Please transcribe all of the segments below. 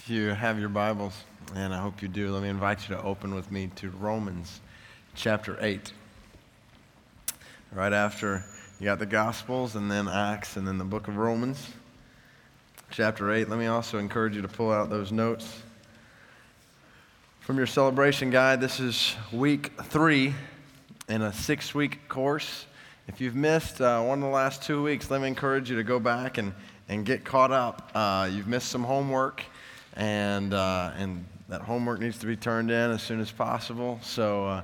If you have your Bibles, and I hope you do, let me invite you to open with me to Romans chapter 8. Right after you got the Gospels, and then Acts, and then the book of Romans, chapter 8. Let me also encourage you to pull out those notes from your celebration guide. This is week 3 in a 6-week course. If you've missed one of the last 2 weeks, let me encourage you to go back and get caught up. You've missed some homework, and that homework needs to be turned in as soon as possible. So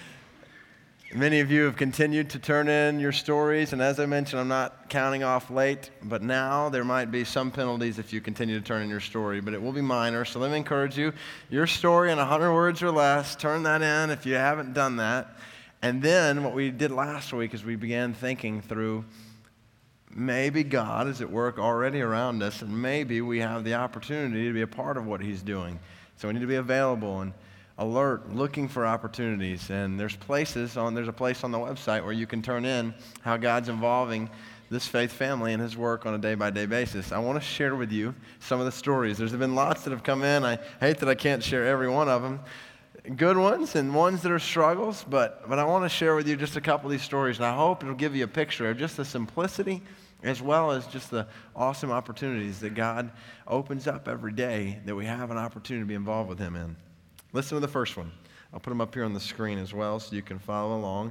many of you have continued to turn in your stories, and as I mentioned, I'm not counting off late, but now there might be some penalties if you continue to turn in your story, but it will be minor. So let me encourage you, your story in 100 words or less, turn that in if you haven't done that. And then what we did last week is we began thinking through maybe God is at work already around us, and maybe we have the opportunity to be a part of what He's doing. So we need to be available and alert, looking for opportunities. And there's a place on the website where you can turn in how God's involving this faith family in His work on a day-by-day basis. I want to share with you some of the stories. There's been lots that have come in. I hate that I can't share every one of them. Good ones and ones that are struggles, but I want to share with you just a couple of these stories, and I hope it'll give you a picture of just the simplicity as well as just the awesome opportunities that God opens up every day that we have an opportunity to be involved with Him in. Listen to the first one. I'll put them up here on the screen as well so you can follow along.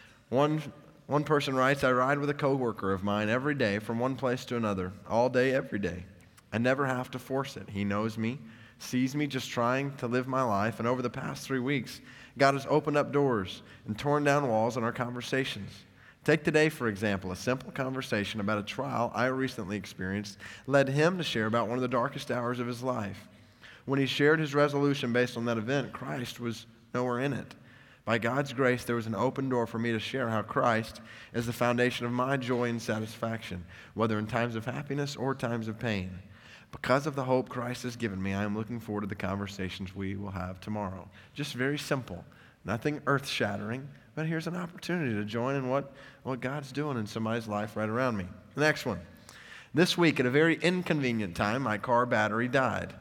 One person writes, I ride with a coworker of mine every day from one place to another, all day, every day. I never have to force it. He knows me, sees me just trying to live my life, and over the past 3 weeks, God has opened up doors and torn down walls in our conversations. Take today, for example. A simple conversation about a trial I recently experienced led him to share about one of the darkest hours of his life. When he shared his resolution based on that event, Christ was nowhere in it. By God's grace, there was an open door for me to share how Christ is the foundation of my joy and satisfaction, whether in times of happiness or times of pain. Because of the hope Christ has given me, I am looking forward to the conversations we will have tomorrow. Just very simple, nothing earth-shattering, but here's an opportunity to join in what God's doing in somebody's life right around me. The next one. This week, at a very inconvenient time, my car battery died.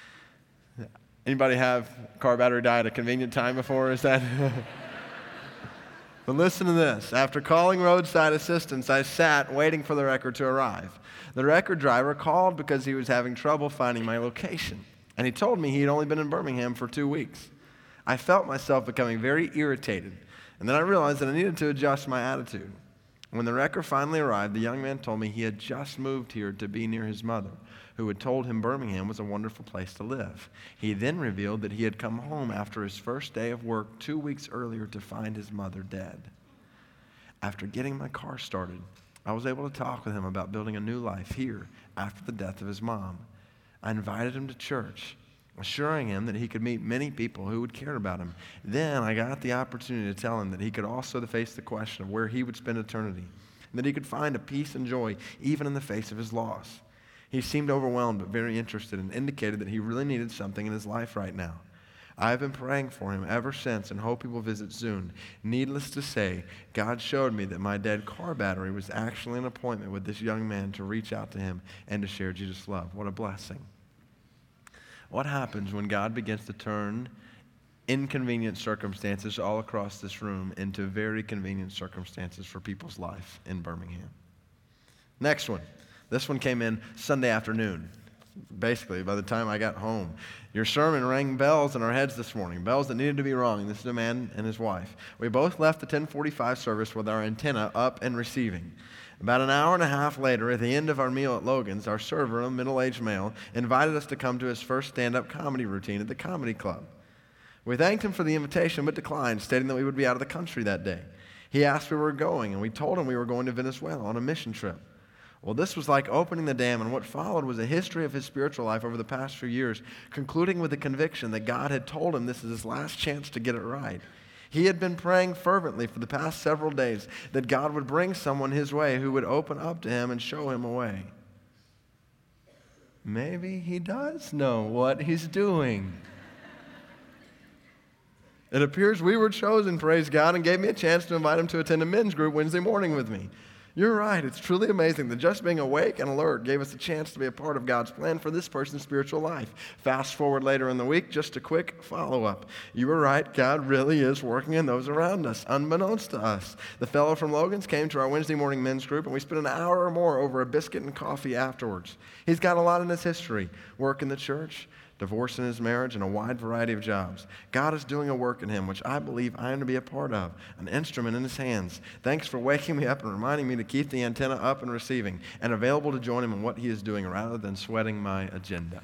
Anybody have car battery die at a convenient time before? Is that? But listen to this. After calling roadside assistance, I sat waiting for the wrecker to arrive. The wrecker driver called because he was having trouble finding my location, and he told me he had only been in Birmingham for 2 weeks. I felt myself becoming very irritated, and then I realized that I needed to adjust my attitude. When the wrecker finally arrived, the young man told me he had just moved here to be near his mother, who had told him Birmingham was a wonderful place to live. He then revealed that he had come home after his first day of work 2 weeks earlier to find his mother dead. After getting my car started, I was able to talk with him about building a new life here after the death of his mom. I invited him to church, assuring him that he could meet many people who would care about him. Then I got the opportunity to tell him that he could also face the question of where he would spend eternity, and that he could find a peace and joy even in the face of his loss. He seemed overwhelmed but very interested and indicated that he really needed something in his life right now. I have been praying for him ever since and hope he will visit soon. Needless to say, God showed me that my dead car battery was actually an appointment with this young man to reach out to him and to share Jesus' love. What a blessing. What happens when God begins to turn inconvenient circumstances all across this room into very convenient circumstances for people's life in Birmingham? Next one. This one came in Sunday afternoon. Basically, by the time I got home, your sermon rang bells in our heads this morning, bells that needed to be rung. This is a man and his wife. We both left the 10:45 service with our antenna up and receiving. About an hour and a half later, at the end of our meal at Logan's, our server, a middle-aged male, invited us to come to his first stand-up comedy routine at the comedy club. We thanked him for the invitation, but declined, stating that we would be out of the country that day. He asked where we were going, and we told him we were going to Venezuela on a mission trip. Well, this was like opening the dam, and what followed was a history of his spiritual life over the past few years, concluding with the conviction that God had told him this is his last chance to get it right. He had been praying fervently for the past several days that God would bring someone his way who would open up to him and show him a way. Maybe he does know what he's doing. It appears we were chosen, praise God, and gave me a chance to invite him to attend a men's group Wednesday morning with me. You're right. It's truly amazing that just being awake and alert gave us a chance to be a part of God's plan for this person's spiritual life. Fast forward later in the week, just a quick follow-up. You were right. God really is working in those around us, unbeknownst to us. The fellow from Logan's came to our Wednesday morning men's group, and we spent an hour or more over a biscuit and coffee afterwards. He's got a lot in his history. Work in the church, divorce in his marriage, and a wide variety of jobs. God is doing a work in him, which I believe I am to be a part of, an instrument in his hands. Thanks for waking me up and reminding me to keep the antenna up and receiving and available to join him in what he is doing rather than sweating my agenda.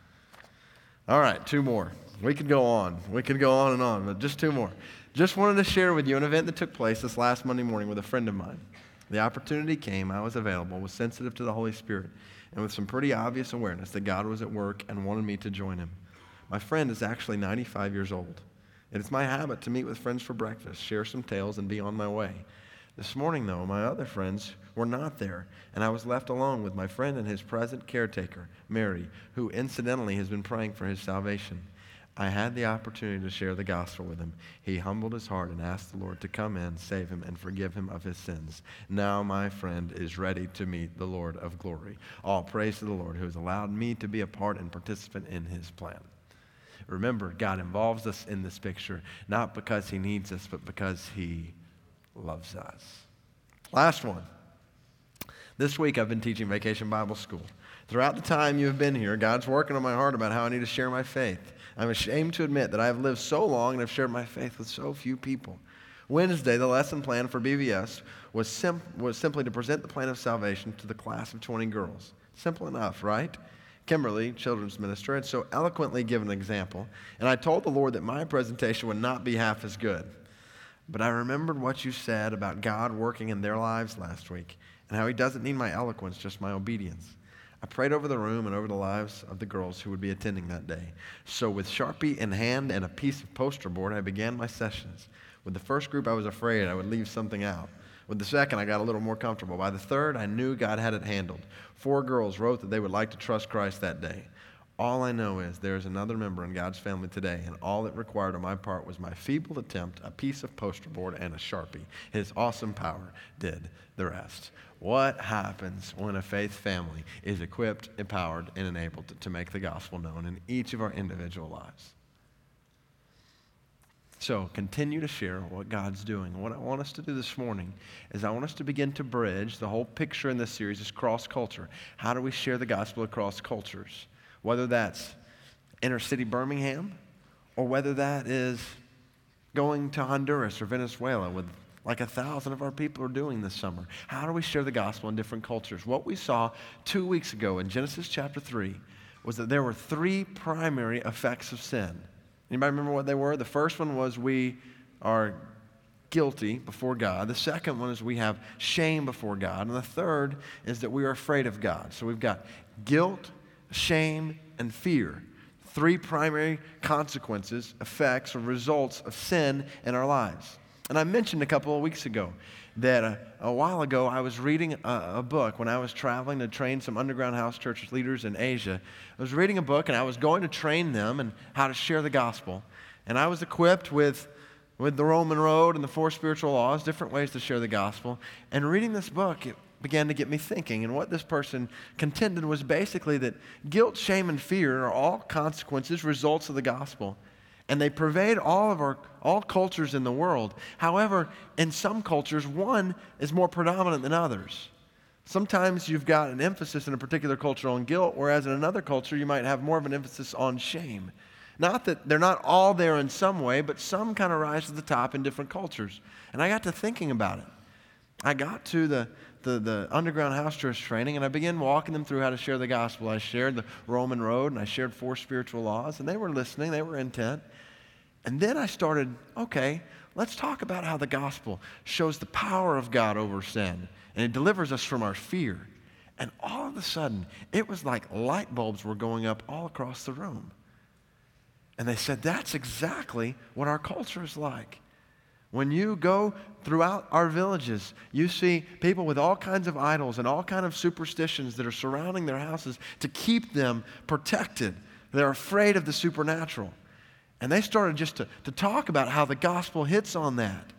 All right, 2 more. We could go on. We could go on and on, but just 2 more. Just wanted to share with you an event that took place this last Monday morning with a friend of mine. The opportunity came, I was available, was sensitive to the Holy Spirit, and with some pretty obvious awareness that God was at work and wanted me to join him. My friend is actually 95 years old. It is my habit to meet with friends for breakfast, share some tales, and be on my way. This morning, though, my other friends were not there, and I was left alone with my friend and his present caretaker, Mary, who incidentally has been praying for his salvation. I had the opportunity to share the gospel with him. He humbled his heart and asked the Lord to come in, save him, and forgive him of his sins. Now my friend is ready to meet the Lord of glory. All praise to the Lord who has allowed me to be a part and participant in his plan. Remember, God involves us in this picture, not because he needs us, but because he loves us. Last one. This week I've been teaching Vacation Bible School. Throughout the time you have been here, God's working on my heart about how I need to share my faith. I'm ashamed to admit that I have lived so long and have shared my faith with so few people. Wednesday, the lesson plan for BVS was simply to present the plan of salvation to the class of 20 girls. Simple enough, right? Kimberly, children's minister, had so eloquently given an example, and I told the Lord that my presentation would not be half as good. But I remembered what you said about God working in their lives last week, and how he doesn't need my eloquence, just my obedience. I prayed over the room and over the lives of the girls who would be attending that day. So with Sharpie in hand and a piece of poster board, I began my sessions. With the first group, I was afraid I would leave something out. With the second, I got a little more comfortable. By the third, I knew God had it handled. 4 girls wrote that they would like to trust Christ that day. All I know is there is another member in God's family today, and all it required on my part was my feeble attempt, a piece of poster board, and a Sharpie. His awesome power did the rest. What happens when a faith family is equipped, empowered, and enabled to make the gospel known in each of our individual lives? So continue to share what God's doing. What I want us to do this morning is I want us to begin to bridge. The whole picture in this series is cross-culture. How do we share the gospel across cultures? Whether that's inner city Birmingham, or whether that is going to Honduras or Venezuela with like 1,000 of our people are doing this summer. How do we share the gospel in different cultures? What we saw 2 weeks ago in Genesis chapter 3 was that there were 3 primary effects of sin. Anybody remember what they were? The first one was we are guilty before God. The second one is we have shame before God. And the third is that we are afraid of God. So we've got guilt, shame, and fear. 3 primary consequences, effects, or results of sin in our lives. And I mentioned a couple of weeks ago that a while ago I was reading a book when I was traveling to train some underground house church leaders in Asia. I was reading a book and I was going to train them in how to share the gospel. And I was equipped with the Roman road and the 4 spiritual laws, different ways to share the gospel. And reading this book, it began to get me thinking. And what this person contended was basically that guilt, shame, and fear are all consequences, results of the gospel. And they pervade all cultures in the world. However, in some cultures, one is more predominant than others. Sometimes you've got an emphasis in a particular culture on guilt, whereas in another culture you might have more of an emphasis on shame. Not that they're not all there in some way, but some kind of rise to the top in different cultures. And I got to thinking about it. I got to the underground house church training, and I began walking them through how to share the gospel. I shared the Roman road, and I shared 4 spiritual laws, and they were listening, they were intent. And then I started, okay, let's talk about how the gospel shows the power of God over sin, and it delivers us from our fear. And all of a sudden, it was like light bulbs were going up all across the room. And they said, that's exactly what our culture is like. When you go throughout our villages, you see people with all kinds of idols and all kinds of superstitions that are surrounding their houses to keep them protected. They're afraid of the supernatural. And they started just to talk about how the gospel hits on that.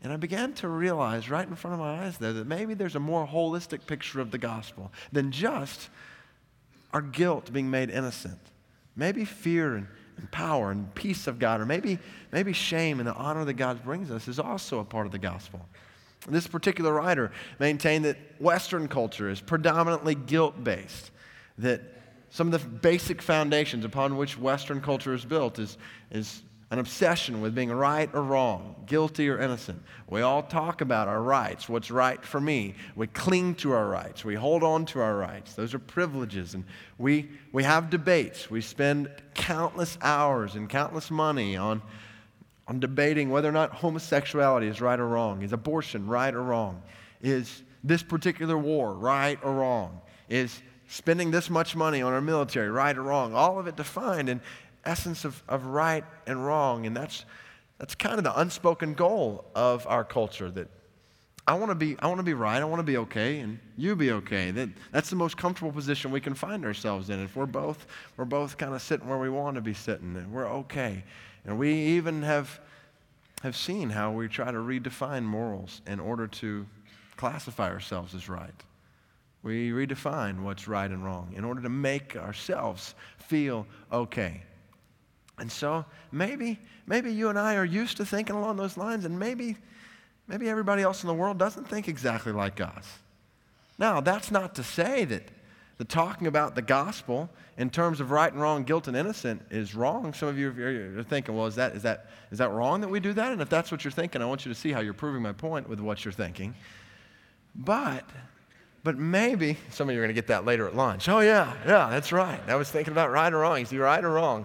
And I began to realize right in front of my eyes there that maybe there's a more holistic picture of the gospel than just our guilt being made innocent. Maybe fear and power and peace of God, or maybe shame and the honor that God brings us is also a part of the gospel. This particular writer maintained that Western culture is predominantly guilt-based, that some of the basic foundations upon which Western culture is built is an obsession with being right or wrong, guilty or innocent. We all talk about our rights, what's right for me. We cling to our rights. We hold on to our rights. Those are privileges. And we have debates. We spend countless hours and countless money on debating whether or not homosexuality is right or wrong. Is abortion right or wrong? Is this particular war right or wrong? Is spending this much money on our military right or wrong? All of it defined in essence of right and wrong. And that's kind of the unspoken goal of our culture, that I want to be right, I want to be okay, and you be okay. That's the most comfortable position we can find ourselves in. If we're both kind of sitting where we want to be sitting, and we're okay. And we even have seen how we try to redefine morals in order to classify ourselves as right. We redefine what's right and wrong in order to make ourselves feel okay. And so maybe you and I are used to thinking along those lines, and maybe everybody else in the world doesn't think exactly like us. Now, that's not to say that the talking about the gospel in terms of right and wrong, guilt and innocent is wrong. Some of you are thinking, well, is that wrong that we do that? And if that's what you're thinking, I want you to see how you're proving my point with what you're thinking. But maybe some of you are going to get that later at lunch. Oh, yeah, that's right. I was thinking about right or wrong. You see, right or wrong.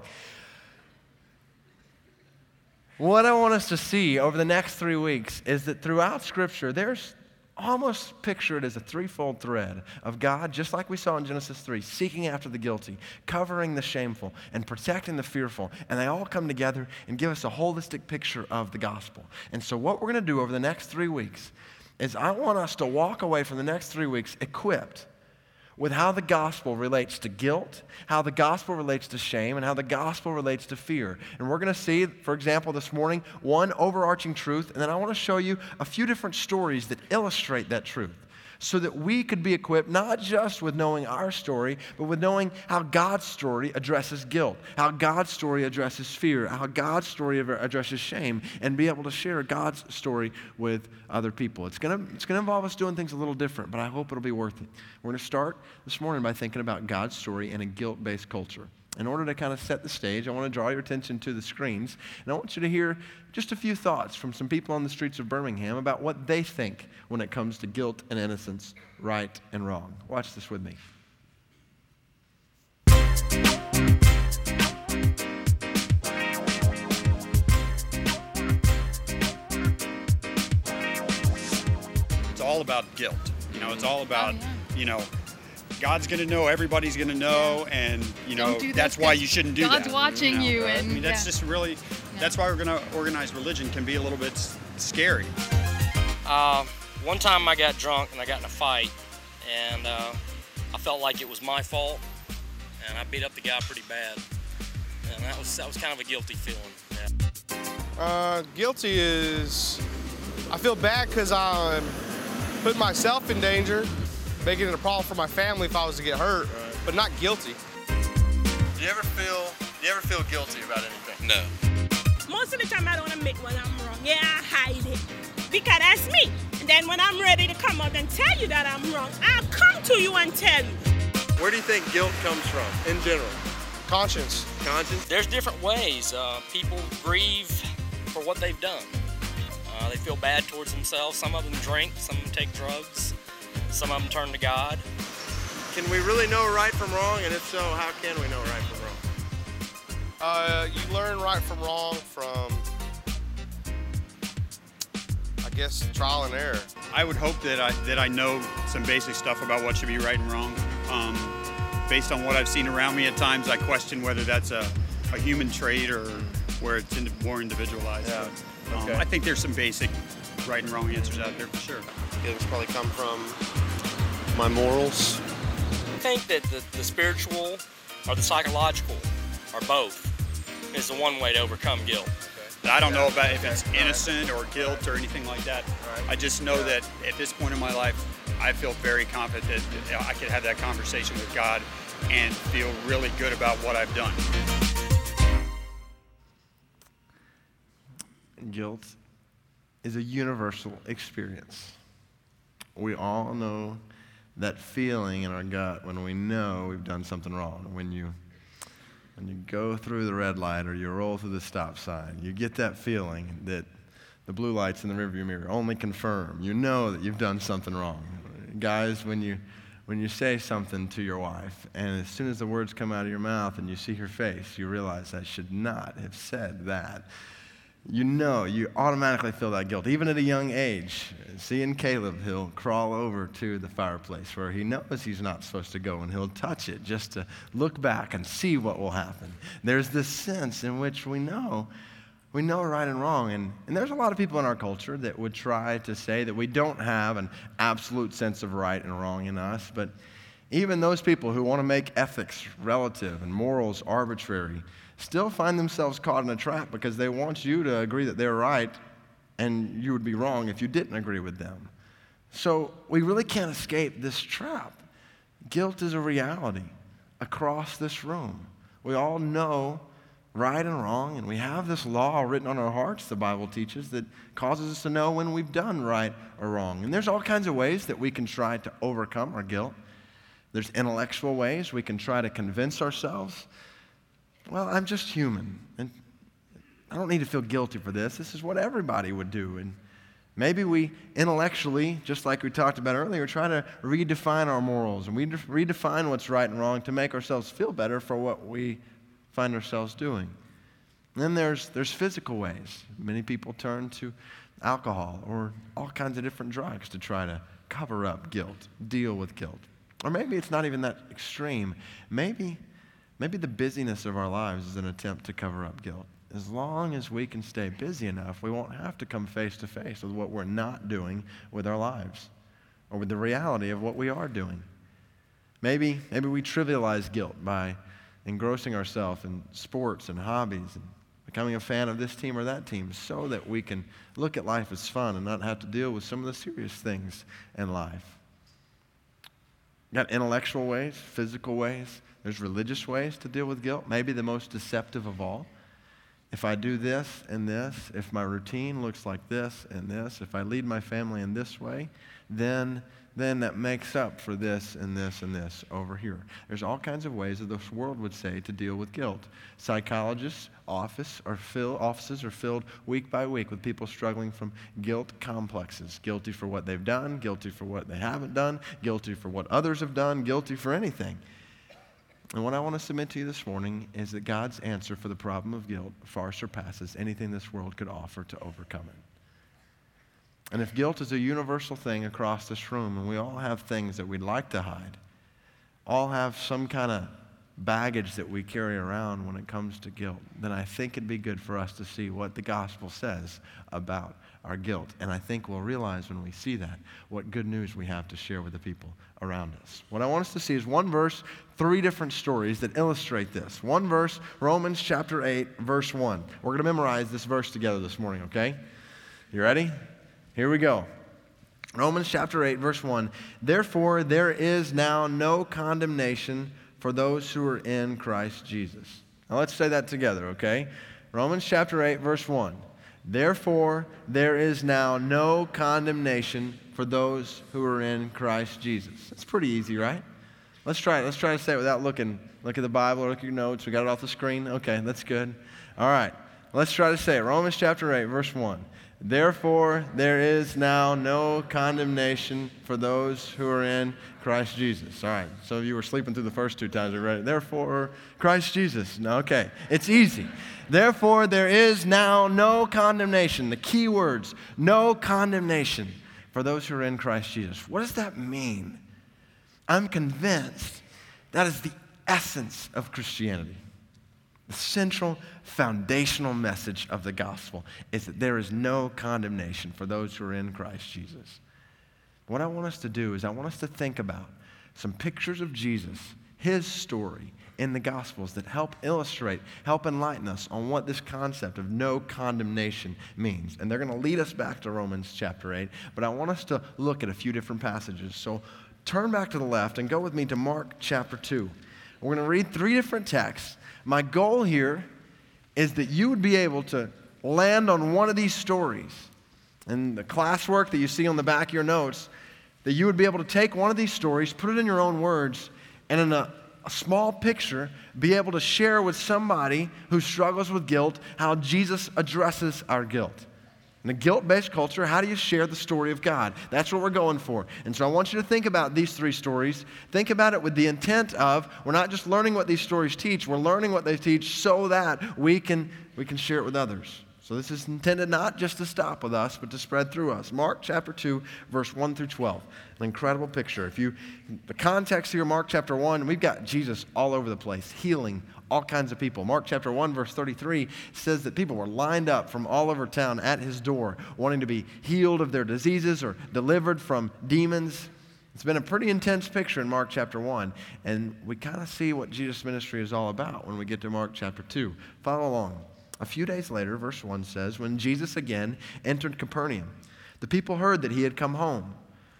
What I want us to see over the next 3 weeks is that throughout Scripture, there's almost pictured as a threefold thread of God, just like we saw in Genesis 3, seeking after the guilty, covering the shameful, and protecting the fearful. And they all come together and give us a holistic picture of the gospel. And so what we're going to do over the next 3 weeks is I want us to walk away from the next 3 weeks equipped with how the gospel relates to guilt, how the gospel relates to shame, and how the gospel relates to fear. And we're going to see, for example, this morning, one overarching truth, and then I want to show you a few different stories that illustrate that truth, so that we could be equipped not just with knowing our story, but with knowing how God's story addresses guilt, how God's story addresses fear, how God's story addresses shame, and be able to share God's story with other people. It's going to involve us doing things a little different, but I hope it'll be worth it. We're going to start this morning by thinking about God's story in a guilt-based culture. In order to kind of set the stage, I want to draw your attention to the screens, and I want you to hear just a few thoughts from some people on the streets of Birmingham about what they think when it comes to guilt and innocence, right and wrong. Watch this with me. It's all about guilt. It's all about, God's going to know, everybody's going to know, and, that's why you shouldn't do that. God's watching you. And that's just really, that's why we're going to organize religion can be a little bit scary. One time I got drunk and I got in a fight, and I felt like it was my fault, and I beat up the guy pretty bad. And that was kind of a guilty feeling. Yeah. Guilty is, I feel bad because I'm putting myself in danger, making it a problem for my family if I was to get hurt, but not guilty. Do you ever feel guilty about anything? No. Most of the time I don't admit when I'm wrong. Yeah, I hide it because that's me. And then when I'm ready to come out and tell you that I'm wrong, I'll come to you and tell you. Where do you think guilt comes from in general? Conscience. There's different ways. People grieve for what they've done. They feel bad towards themselves. Some of them drink, some of them take drugs. Some of them turn to God. Can we really know right from wrong? And if so, how can we know right from wrong? You learn right from wrong from, I guess, trial and error. I would hope that I know some basic stuff about what should be right and wrong. Based on what I've seen around me, at times I question whether that's a human trait or where it's more individualized. Yeah. But, Okay. I think there's some basic right and wrong answers out there for sure. It's probably come from my morals. I think that the spiritual or the psychological, or both, is the one way to overcome guilt. I don't know about if it's innocent or guilt or anything like that. I just know that at this point in my life, I feel very confident that I could have that conversation with God and feel really good about what I've done. Guilt is a universal experience. We all know that feeling in our gut when we know we've done something wrong. When you go through the red light or you roll through the stop sign, you get that feeling that the blue lights in the rearview mirror only confirm. You know that you've done something wrong. Guys, when you say something to your wife, and as soon as the words come out of your mouth and you see her face, you realize I should not have said that. You know, you automatically feel that guilt, even at a young age. Seeing Caleb, he'll crawl over to the fireplace where he knows he's not supposed to go, and he'll touch it just to look back and see what will happen. There's this sense in which we know right and wrong. And there's a lot of people in our culture that would try to say that we don't have an absolute sense of right and wrong in us. But even those people who want to make ethics relative and morals arbitrary still find themselves caught in a trap because they want you to agree that they're right and you would be wrong if you didn't agree with them. So we really can't escape this trap. Guilt is a reality across this room. We all know right and wrong, and we have this law written on our hearts, the Bible teaches, that causes us to know when we've done right or wrong. And there's all kinds of ways that we can try to overcome our guilt. There's intellectual ways we can try to convince ourselves, well, I'm just human, and I don't need to feel guilty for this. This is what everybody would do. And maybe we intellectually, just like we talked about earlier, try to redefine our morals, and we redefine what's right and wrong to make ourselves feel better for what we find ourselves doing. And then there's physical ways. Many people turn to alcohol or all kinds of different drugs to try to cover up guilt, deal with guilt. Or maybe it's not even that extreme. Maybe the busyness of our lives is an attempt to cover up guilt. As long as we can stay busy enough, we won't have to come face to face with what we're not doing with our lives or with the reality of what we are doing. Maybe we trivialize guilt by engrossing ourselves in sports and hobbies and becoming a fan of this team or that team so that we can look at life as fun and not have to deal with some of the serious things in life. Got intellectual ways, physical ways. There's religious ways to deal with guilt, maybe the most deceptive of all. If I do this and this, if my routine looks like this and this, if I lead my family in this way, then that makes up for this and this and this over here. There's all kinds of ways that this world would say to deal with guilt. Psychologists' offices are filled week by week with people struggling from guilt complexes. Guilty for what they've done, guilty for what they haven't done, guilty for what others have done, guilty for anything. And what I want to submit to you this morning is that God's answer for the problem of guilt far surpasses anything this world could offer to overcome it. And if guilt is a universal thing across this room, and we all have things that we'd like to hide, all have some kind of baggage that we carry around when it comes to guilt, then I think it'd be good for us to see what the gospel says about our guilt. And I think we'll realize when we see that what good news we have to share with the people around us. What I want us to see is one verse, 3 different stories that illustrate this. One verse, Romans chapter 8, verse 1. We're going to memorize this verse together this morning, okay? You ready? Here we go. Romans chapter 8, verse 1. Therefore, there is now no condemnation for those who are in Christ Jesus. Now let's say that together, okay? Romans chapter 8, verse 1. Therefore, there is now no condemnation for those who are in Christ Jesus. That's pretty easy, right? Let's try it. Let's try to say it without looking. Look at the Bible or look at your notes. We got it off the screen. Okay, that's good. All right. Let's try to say it. Romans chapter 8, verse 1. Therefore, there is now no condemnation for those who are in Christ Jesus. All right. Some of you were sleeping through the first 2 times. Are you ready? Therefore, Christ Jesus. No, okay. It's easy. Therefore, there is now no condemnation. The key words, no condemnation for those who are in Christ Jesus. What does that mean? I'm convinced that is the essence of Christianity. The central foundational message of the gospel is that there is no condemnation for those who are in Christ Jesus. What I want us to do is I want us to think about some pictures of Jesus, his story, in the Gospels that help illustrate, help enlighten us on what this concept of no condemnation means. And they're going to lead us back to Romans chapter 8, but I want us to look at a few different passages. So turn back to the left and go with me to Mark chapter 2. We're going to read 3 different texts. My goal here is that you would be able to land on one of these stories. And the classwork that you see on the back of your notes, that you would be able to take one of these stories, put it in your own words, and in a small picture, be able to share with somebody who struggles with guilt how Jesus addresses our guilt. In a guilt-based culture, how do you share the story of God? That's what we're going for. And so I want you to think about these 3 stories. Think about it with the intent of, we're not just learning what these stories teach, we're learning what they teach so that we can share it with others. So this is intended not just to stop with us, but to spread through us. Mark chapter 2, verse 1 through 12. An incredible picture. The context here, Mark chapter 1, we've got Jesus all over the place, healing all kinds of people. Mark chapter 1, verse 33 says that people were lined up from all over town at his door, wanting to be healed of their diseases or delivered from demons. It's been a pretty intense picture in Mark chapter 1, and we kind of see what Jesus' ministry is all about when we get to Mark chapter 2. Follow along. A few days later, verse 1 says, when Jesus again entered Capernaum, the people heard that he had come home.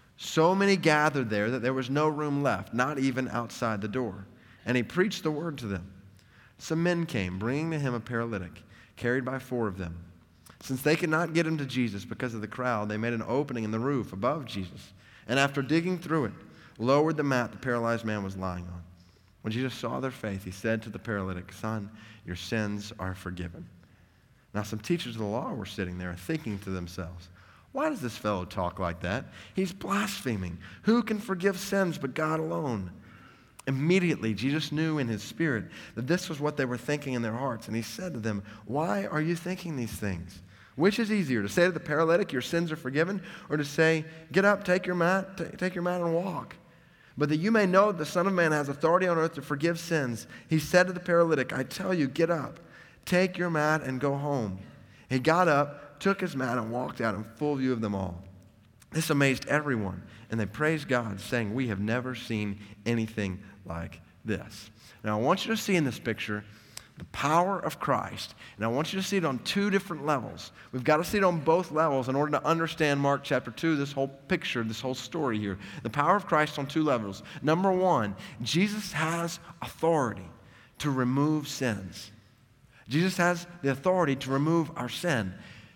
So many gathered there that there was no room left, not even outside the door. And he preached the word to them. Some men came, bringing to him a paralytic, carried by 4 of them. Since they could not get him to Jesus because of the crowd, they made an opening in the roof above Jesus. And after digging through it, lowered the mat the paralyzed man was lying on. When Jesus saw their faith, he said to the paralytic, son, your sins are forgiven. Now some teachers of the law were sitting there thinking to themselves, why does this fellow talk like that? He's blaspheming. Who can forgive sins but God alone? Immediately, Jesus knew in his spirit that this was what they were thinking in their hearts. And he said to them, why are you thinking these things? Which is easier, to say to the paralytic, your sins are forgiven, or to say, get up, take your mat and walk? But that you may know that the Son of Man has authority on earth to forgive sins, he said to the paralytic, I tell you, get up, take your mat and go home. He got up, took his mat and walked out in full view of them all. This amazed everyone, and they praised God, saying, we have never seen anything like this. Now I want you to see in this picture the power of Christ, and I want you to see it on 2 different levels. We've got to see it on both levels in order to understand Mark chapter 2, this whole picture, this whole story here. The power of Christ on 2 levels. Number 1, Jesus has authority to remove sins. Jesus has the authority to remove our sin.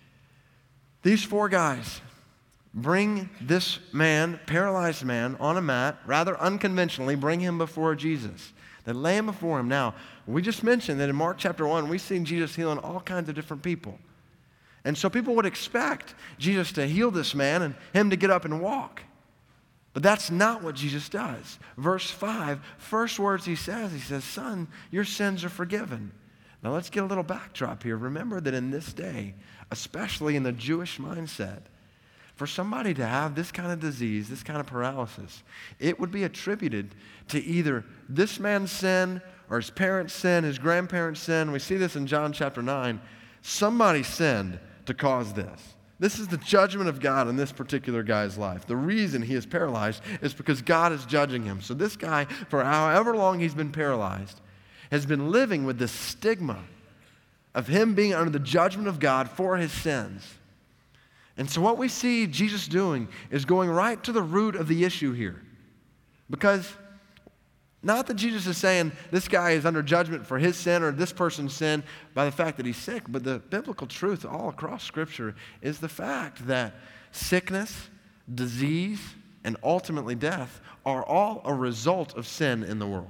These 4 guys bring this man, paralyzed man, on a mat, rather unconventionally, bring him before Jesus. They lay him before him. Now, we just mentioned that in Mark chapter 1, we've seen Jesus healing all kinds of different people. And so people would expect Jesus to heal this man and him to get up and walk. But that's not what Jesus does. Verse 5, first words he says, son, your sins are forgiven. Now let's get a little backdrop here. Remember that in this day, especially in the Jewish mindset, for somebody to have this kind of disease, this kind of paralysis, it would be attributed to either this man's sin or his parents' sin, his grandparents' sin. We see this in John chapter 9. Somebody sinned to cause this. This is the judgment of God in this particular guy's life. The reason he is paralyzed is because God is judging him. So this guy, for however long he's been paralyzed, has been living with this stigma of him being under the judgment of God for his sins. And so what we see Jesus doing is going right to the root of the issue here. Because not that Jesus is saying this guy is under judgment for his sin or this person's sin by the fact that he's sick, but the biblical truth all across Scripture is the fact that sickness, disease, and ultimately death are all a result of sin in the world.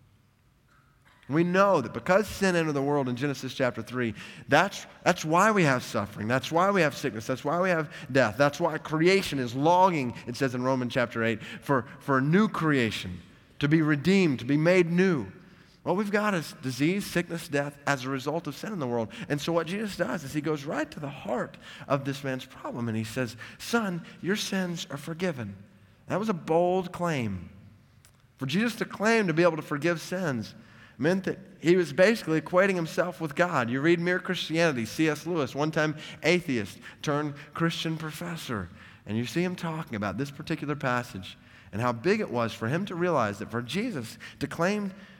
We know that because sin entered the world in Genesis chapter 3, that's why we have suffering. That's why we have sickness. That's why we have death. That's why creation is longing, it says in Romans chapter 8, for a new creation, to be redeemed, to be made new. What we've got is disease, sickness, death as a result of sin in the world. And so what Jesus does is he goes right to the heart of this man's problem and he says, son, your sins are forgiven. That was a bold claim. For Jesus to claim to be able to forgive sins meant that he was basically equating himself with God. You read Mere Christianity, C.S. Lewis, one-time atheist turned Christian professor, and you see him talking about this particular passage and how big it was for him to realize that for Jesus to claim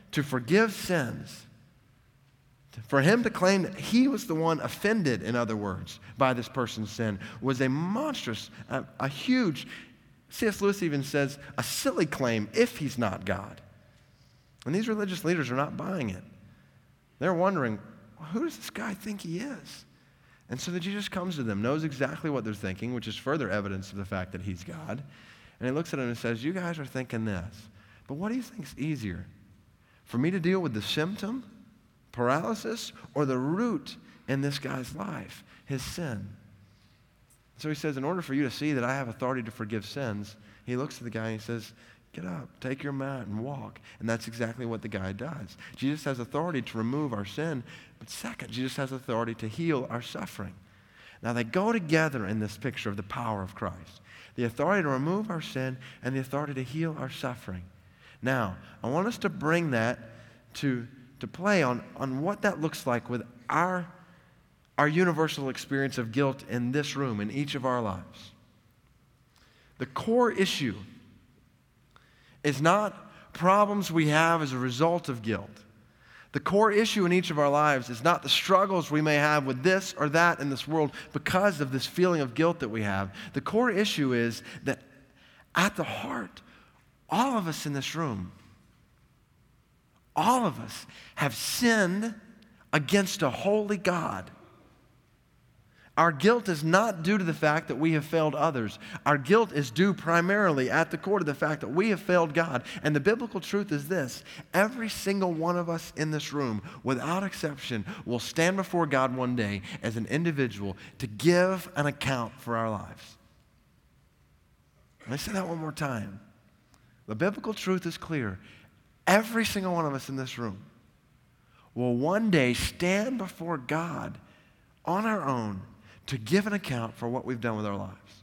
to forgive sins, for him to claim that he was the one offended, in other words, by this person's sin, was a monstrous, a huge, C.S. Lewis even says, a silly claim if he's not God. And these religious leaders are not buying it. They're wondering, well, who does this guy think he is? And so that Jesus comes to them, knows exactly what they're thinking, which is further evidence of the fact that he's God. And he looks at them and says, you guys are thinking this, but what do you think is easier? For me to deal with the symptom, paralysis, or the root in this guy's life, his sin? So he says, in order for you to see that I have authority to forgive sins, he looks at the guy and he says, get up, take your mat and walk. And that's exactly what the guy does. Jesus has authority to remove our sin, but second, Jesus has authority to heal our suffering. Now they go together in this picture of the power of Christ. The authority to remove our sin and the authority to heal our suffering. Now, I want us to bring that to play on what that looks like with our universal experience of guilt in this room, in each of our lives. The core issue is not problems we have as a result of guilt. The core issue in each of our lives is not the struggles we may have with this or that in this world because of this feeling of guilt that we have. The core issue is that at the heart, all of us in this room, all of us have sinned against a holy God. Our guilt is not due to the fact that we have failed others. Our guilt is due primarily at the core to the fact that we have failed God. And the biblical truth is this: every single one of us in this room, without exception, will stand before God one day as an individual to give an account for our lives. Let me say that one more time. The biblical truth is clear. Every single one of us in this room will one day stand before God on our own to give an account for what we've done with our lives.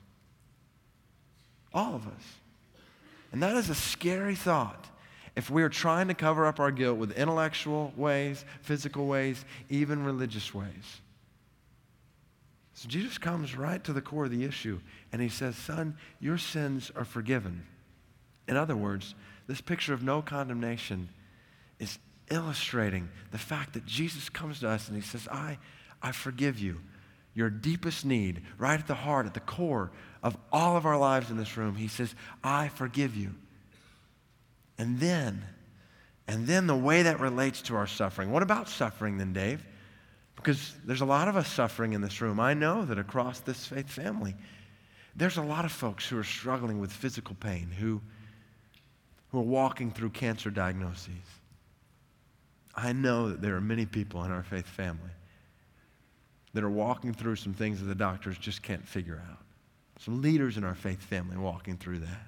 All of us. And that is a scary thought if we are trying to cover up our guilt with intellectual ways, physical ways, even religious ways. So Jesus comes right to the core of the issue and he says, son, your sins are forgiven. In other words, this picture of no condemnation is illustrating the fact that Jesus comes to us and he says, I forgive you. Your deepest need, right at the heart, at the core of all of our lives in this room, he says, I forgive you. And then the way that relates to our suffering. What about suffering then, Dave? Because there's a lot of us suffering in this room. I know that across this faith family, there's a lot of folks who are struggling with physical pain, who are walking through cancer diagnoses. I know that there are many people in our faith family that are walking through some things that the doctors just can't figure out. Some leaders in our faith family walking through that.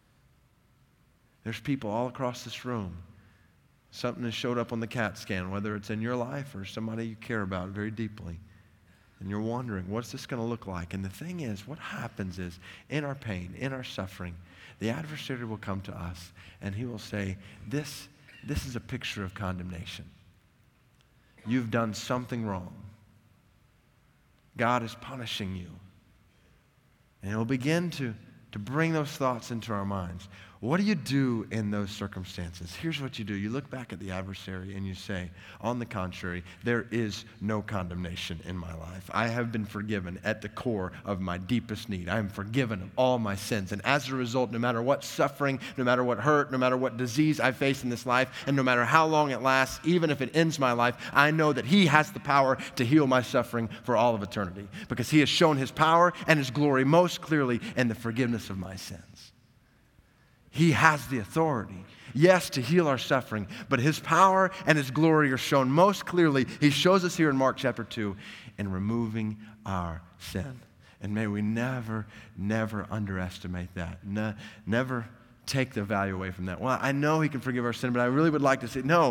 There's people all across this room. Something has showed up on the CAT scan, whether it's in your life or somebody you care about very deeply. And you're wondering, what's this going to look like? And the thing is, what happens is, in our pain, in our suffering, the adversary will come to us and he will say, this is a picture of condemnation. You've done something wrong. God is punishing you. And he'll begin to bring those thoughts into our minds. What do you do in those circumstances? Here's what you do. You look back at the adversary and you say, on the contrary, there is no condemnation in my life. I have been forgiven at the core of my deepest need. I am forgiven of all my sins. And as a result, no matter what suffering, no matter what hurt, no matter what disease I face in this life, and no matter how long it lasts, even if it ends my life, I know that he has the power to heal my suffering for all of eternity. Because he has shown his power and his glory most clearly in the forgiveness of my sins. He has the authority, yes, to heal our suffering, but his power and his glory are shown most clearly. He shows us here in Mark chapter 2 in removing our sin. And may we never, never underestimate that. Never take the value away from that. Well, I know he can forgive our sin, but I really would like to say, no,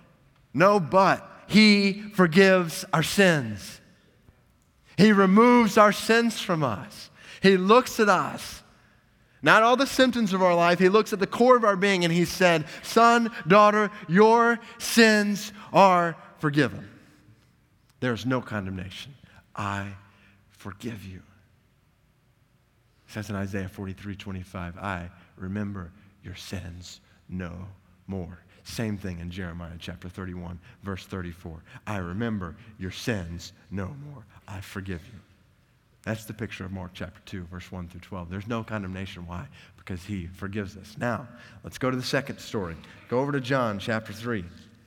but he forgives our sins. He removes our sins from us. He looks at us. Not all the symptoms of our life. He looks at the core of our being and he said, son, daughter, your sins are forgiven. There is no condemnation. I forgive you. It says in Isaiah 43:25, I remember your sins no more. Same thing in Jeremiah chapter 31, verse 34. I remember your sins no more. I forgive you. That's the picture of Mark chapter 2, verse 1 through 12. There's no condemnation. Why? Because he forgives us. Now, let's go to the second story. Go over to John chapter 3.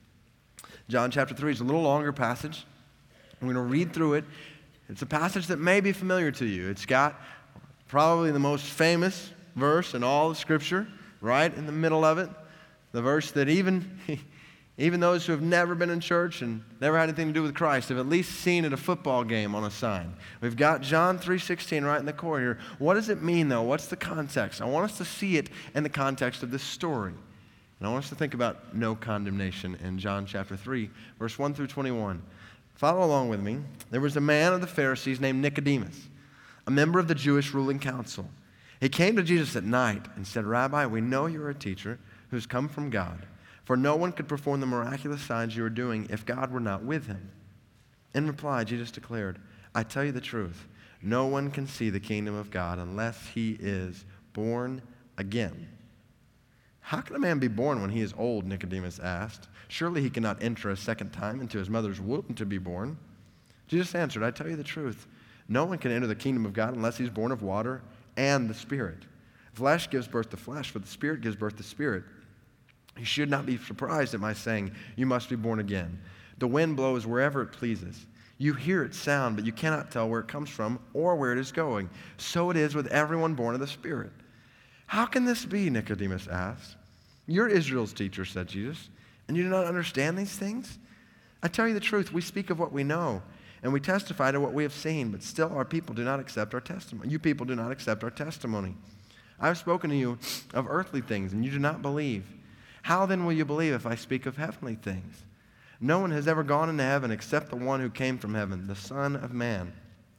John chapter 3 is a little longer passage. I'm going to read through it. It's a passage that may be familiar to you. It's got probably the most famous verse in all of Scripture, right in the middle of it. The verse that even those who have never been in church and never had anything to do with Christ have at least seen at a football game on a sign. We've got John 3:16 right in the core here. What does it mean, though? What's the context? I want us to see it in the context of this story. And I want us to think about no condemnation in John chapter 3, verse 1 through 21. Follow along with me. There was a man of the Pharisees named Nicodemus, a member of the Jewish ruling council. He came to Jesus at night and said, Rabbi, we know you're a teacher who's come from God, for no one could perform the miraculous signs you are doing if God were not with him. In reply, Jesus declared, I tell you the truth, no one can see the kingdom of God unless he is born again. How can a man be born when he is old? Nicodemus asked. Surely he cannot enter a second time into his mother's womb to be born. Jesus answered, I tell you the truth, no one can enter the kingdom of God unless he's born of water and the Spirit. Flesh gives birth to flesh, but the Spirit gives birth to spirit. You should not be surprised at my saying, you must be born again. The wind blows wherever it pleases. You hear its sound, but you cannot tell where it comes from or where it is going. So it is with everyone born of the Spirit. How can this be? Nicodemus asked. You're Israel's teacher, said Jesus, and you do not understand these things? I tell you the truth, we speak of what we know, and we testify to what we have seen, but still our people do not accept our testimony. You people do not accept our testimony. I have spoken to you of earthly things, and you do not believe. How then will you believe if I speak of heavenly things? No one has ever gone into heaven except the one who came from heaven, the Son of Man.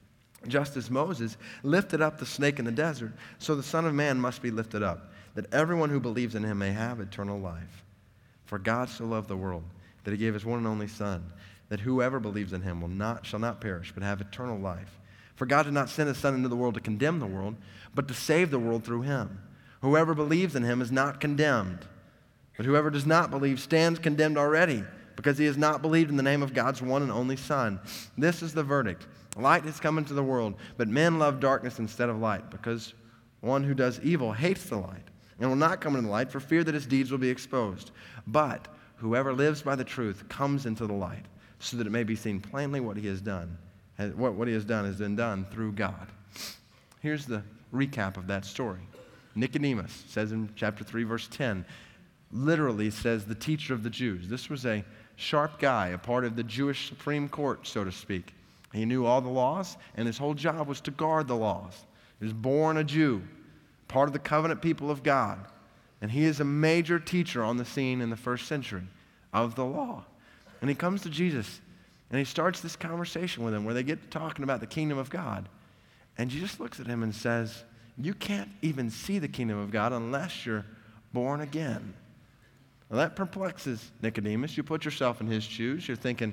Just as Moses lifted up the snake in the desert, so the Son of Man must be lifted up, that everyone who believes in him may have eternal life. For God so loved the world that he gave his one and only Son, that whoever believes in him shall not perish, but have eternal life. For God did not send his Son into the world to condemn the world, but to save the world through him. Whoever believes in him is not condemned. But whoever does not believe stands condemned already, because he has not believed in the name of God's one and only Son. This is the verdict. Light has come into the world, but men love darkness instead of light, because one who does evil hates the light, and will not come into the light for fear that his deeds will be exposed. But whoever lives by the truth comes into the light, so that it may be seen plainly what he has done. What he has done has been done through God. Here's the recap of that story. Nicodemus says in chapter 3, verse 10, literally says the teacher of the Jews. This was a sharp guy, a part of the Jewish Supreme Court, so to speak. He knew all the laws, and his whole job was to guard the laws. He was born a Jew, part of the covenant people of God. And he is a major teacher on the scene in the first century of the law. And he comes to Jesus, and he starts this conversation with him where they get talking about the kingdom of God. And Jesus looks at him and says, you can't even see the kingdom of God unless you're born again. Well, that perplexes Nicodemus. You put yourself in his shoes. You're thinking,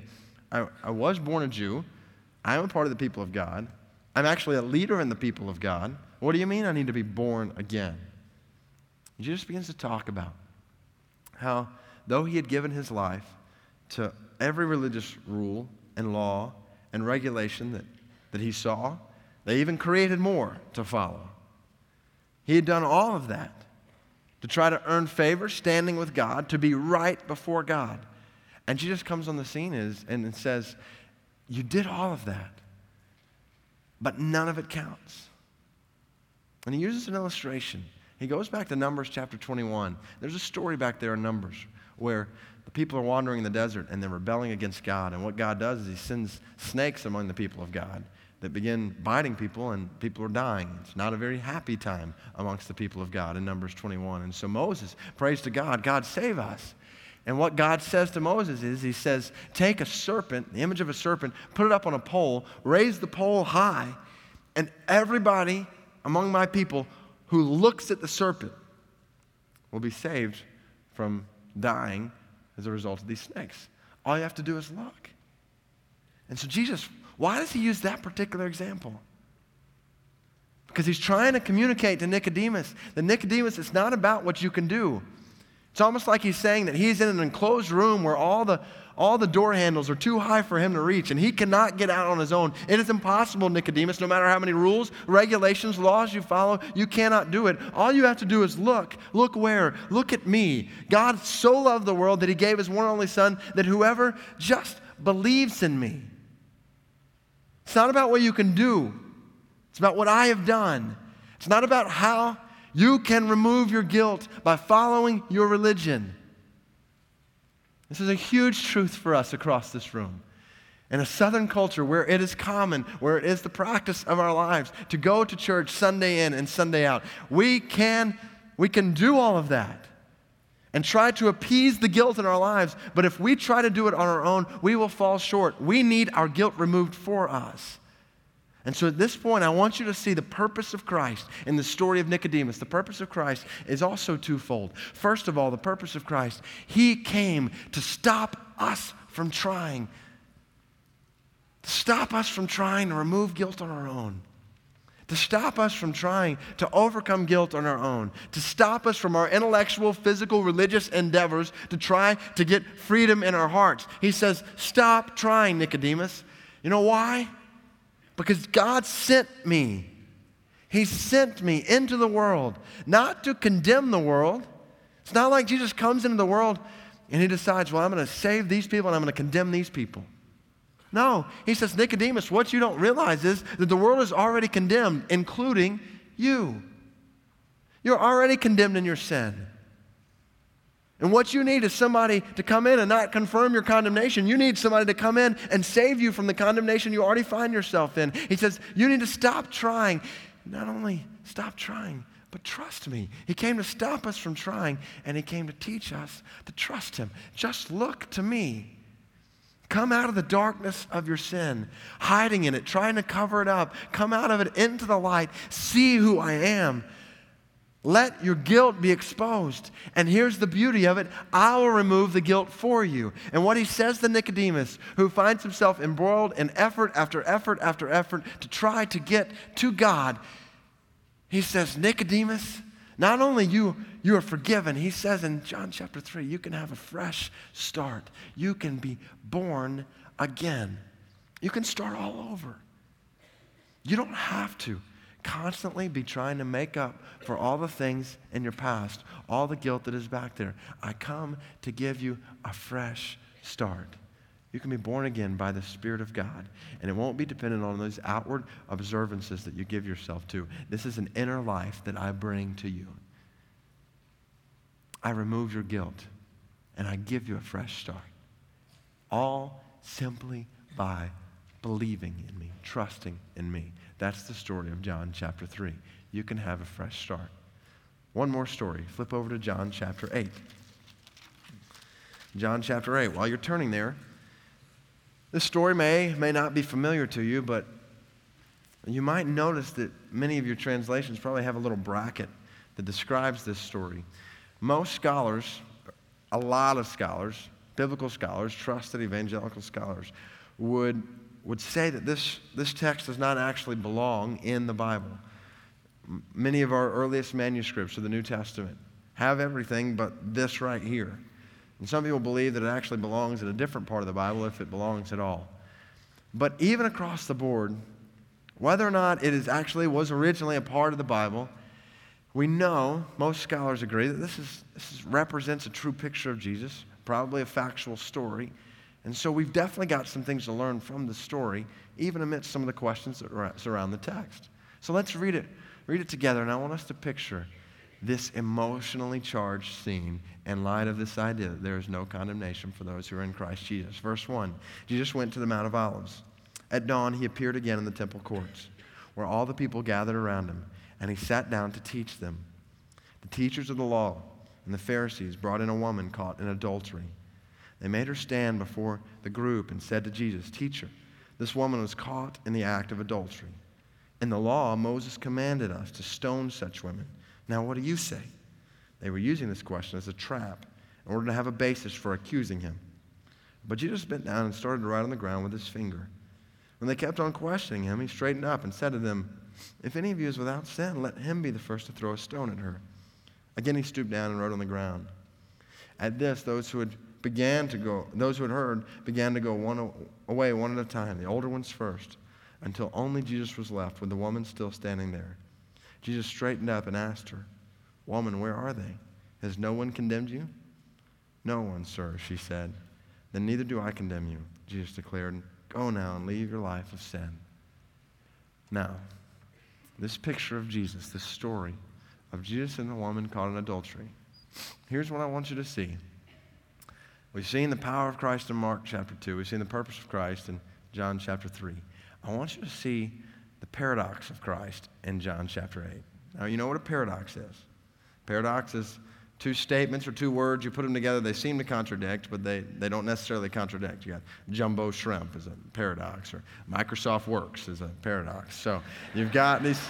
I was born a Jew. I am a part of the people of God. I'm actually a leader in the people of God. What do you mean I need to be born again? Jesus begins to talk about how, though he had given his life to every religious rule and law and regulation that he saw, they even created more to follow. He had done all of that to try to earn favor, standing with God, to be right before God. And Jesus comes on the scene and says, you did all of that, but none of it counts. And he uses an illustration. He goes back to Numbers chapter 21. There's a story back there in Numbers where the people are wandering in the desert and they're rebelling against God. And what God does is he sends snakes among the people of God that begin biting people, and people are dying. It's not a very happy time amongst the people of God in Numbers 21. And so Moses prays to God, God, save us. And what God says to Moses is, he says, take a serpent, the image of a serpent, put it up on a pole, raise the pole high, and everybody among my people who looks at the serpent will be saved from dying as a result of these snakes. All you have to do is look. And so Jesus, why does he use that particular example? Because he's trying to communicate to Nicodemus that Nicodemus, it's not about what you can do. It's almost like he's saying that he's in an enclosed room where all the door handles are too high for him to reach, and he cannot get out on his own. It is impossible, Nicodemus, no matter how many rules, regulations, laws you follow, you cannot do it. All you have to do is look. Look where? Look at me. God so loved the world that he gave his one and only Son, that whoever just believes in me. It's not about what you can do. It's about what I have done. It's not about how you can remove your guilt by following your religion. This is a huge truth for us across this room. In a Southern culture where it is common, where it is the practice of our lives to go to church Sunday in and Sunday out, we can do all of that and try to appease the guilt in our lives. But if we try to do it on our own, we will fall short. We need our guilt removed for us. And so at this point, I want you to see the purpose of Christ in the story of Nicodemus. The purpose of Christ is also twofold. First of all, the purpose of Christ, he came to stop us from trying. To stop us from trying to remove guilt on our own. To stop us from trying to overcome guilt on our own. To stop us from our intellectual, physical, religious endeavors to try to get freedom in our hearts. He says, stop trying, Nicodemus. You know why? Because God sent me. He sent me into the world, not to condemn the world. It's not like Jesus comes into the world and he decides, well, I'm going to save these people and I'm going to condemn these people. No, he says, Nicodemus, what you don't realize is that the world is already condemned, including you. You're already condemned in your sin. And what you need is somebody to come in and not confirm your condemnation. You need somebody to come in and save you from the condemnation you already find yourself in. He says, you need to stop trying. Not only stop trying, but trust me. He came to stop us from trying, and he came to teach us to trust him. Just look to me. Come out of the darkness of your sin, hiding in it, trying to cover it up. Come out of it into the light. See who I am. Let your guilt be exposed. And here's the beauty of it. I will remove the guilt for you. And what he says to Nicodemus, who finds himself embroiled in effort after effort after effort to try to get to God, he says, Nicodemus, not only you are forgiven, he says in John chapter 3, you can have a fresh start. You can be born again. You can start all over. You don't have to constantly be trying to make up for all the things in your past, all the guilt that is back there. I come to give you a fresh start. You can be born again by the Spirit of God, and it won't be dependent on those outward observances that you give yourself to. This is an inner life that I bring to you. I remove your guilt, and I give you a fresh start. All simply by believing in me, trusting in me. That's the story of John chapter 3. You can have a fresh start. One more story. Flip over to John chapter 8. John chapter 8. While you're turning there, this story may not be familiar to you, but you might notice that many of your translations probably have a little bracket that describes this story. Most scholars, a lot of scholars, biblical scholars, trusted evangelical scholars, would say that this text does not actually belong in the Bible. Many of our earliest manuscripts of the New Testament have everything but this right here. And some people believe that it actually belongs in a different part of the Bible, if it belongs at all. But even across the board, whether or not it was originally a part of the Bible, we know, most scholars agree, that this represents a true picture of Jesus, probably a factual story. And so we've definitely got some things to learn from the story, even amidst some of the questions that surround the text. So let's read it together, and I want us to picture this emotionally charged scene in light of this idea that there is no condemnation for those who are in Christ Jesus. Verse 1, Jesus went to the Mount of Olives. At dawn, he appeared again in the temple courts, where all the people gathered around him, and he sat down to teach them. The teachers of the law and the Pharisees brought in a woman caught in adultery. They made her stand before the group and said to Jesus, "Teacher, this woman was caught in the act of adultery. In the law, Moses commanded us to stone such women. Now what do you say?" They were using this question as a trap in order to have a basis for accusing him. But Jesus bent down and started to write on the ground with his finger. When they kept on questioning him, he straightened up and said to them, "If any of you is without sin, let him be the first to throw a stone at her." Again he stooped down and wrote on the ground. At this, those who had heard began to go away one at a time, the older ones first, until only Jesus was left, with the woman still standing there. Jesus straightened up and asked her, "Woman, where are they? Has no one condemned you?" "No one, sir," she said. "Then neither do I condemn you," Jesus declared. "Go now and leave your life of sin." Now, this picture of Jesus, this story of Jesus and the woman caught in adultery, here's what I want you to see. We've seen the power of Christ in Mark chapter 2. We've seen the purpose of Christ in John chapter 3. I want you to see the paradox of Christ in John chapter 8. Now, you know what a paradox is. Paradox is two statements or two words. You put them together, they seem to contradict, but they don't necessarily contradict. You got jumbo shrimp is a paradox, or Microsoft Works is a paradox. So you've got these...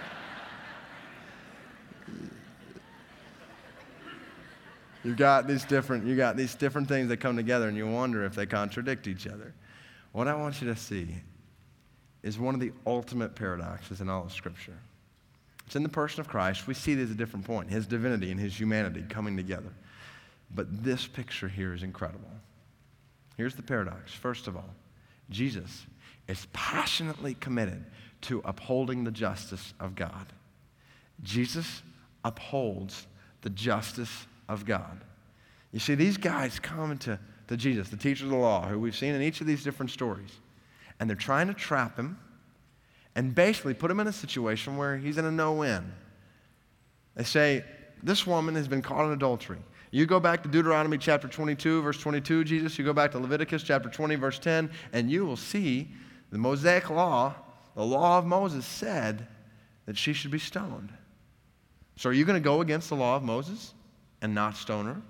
You got these different things that come together, and you wonder if they contradict each other. What I want you to see is one of the ultimate paradoxes in all of Scripture. It's in the person of Christ. We see it as a different point, his divinity and his humanity coming together. But this picture here is incredible. Here's the paradox. First of all, Jesus is passionately committed to upholding the justice of God. Jesus upholds the justice of God. You see, these guys come to Jesus, the teacher of the law, who we've seen in each of these different stories, and they're trying to trap him and basically put him in a situation where he's in a no-win. They say, this woman has been caught in adultery. You go back to Deuteronomy chapter 22, verse 22, Jesus. You go back to Leviticus chapter 20, verse 10, and you will see the Mosaic law, the law of Moses, said that she should be stoned. So are you going to go against the law of Moses and not stone her?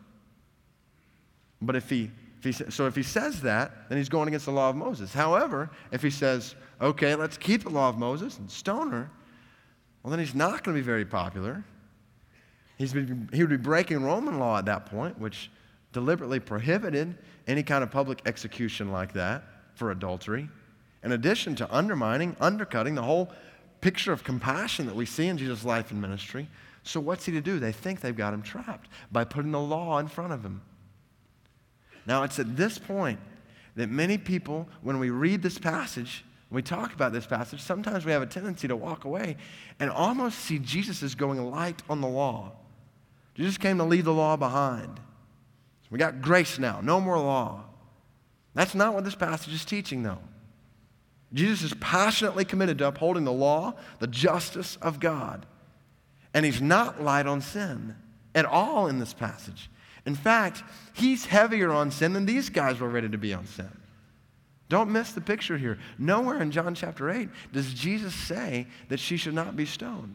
But if he says that, then he's going against the law of Moses. However, if he says, okay, let's keep the law of Moses and stone her, well, then he's not going to be very popular. He would be breaking Roman law at that point, which deliberately prohibited any kind of public execution like that for adultery, in addition to undercutting the whole picture of compassion that we see in Jesus' life and ministry. So what's he to do? They think they've got him trapped by putting the law in front of him. Now, it's at this point that many people, when we read this passage, when we talk about this passage, sometimes we have a tendency to walk away and almost see Jesus as going light on the law. Jesus came to leave the law behind. So we got grace now, no more law. That's not what this passage is teaching, though. Jesus is passionately committed to upholding the law, the justice of God. And he's not light on sin at all in this passage. In fact, he's heavier on sin than these guys were ready to be on sin. Don't miss the picture here. Nowhere in John chapter 8 does Jesus say that she should not be stoned.